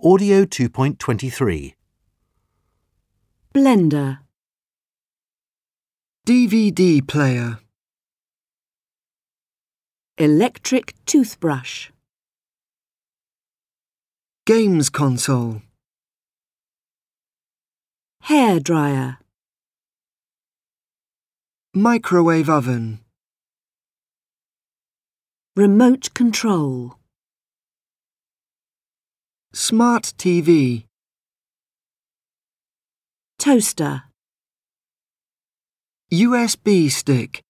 Audio 2.23. Blender, DVD player, electric toothbrush, games console, hair dryer, microwave oven, remote control, smart TV, toaster, USB stick.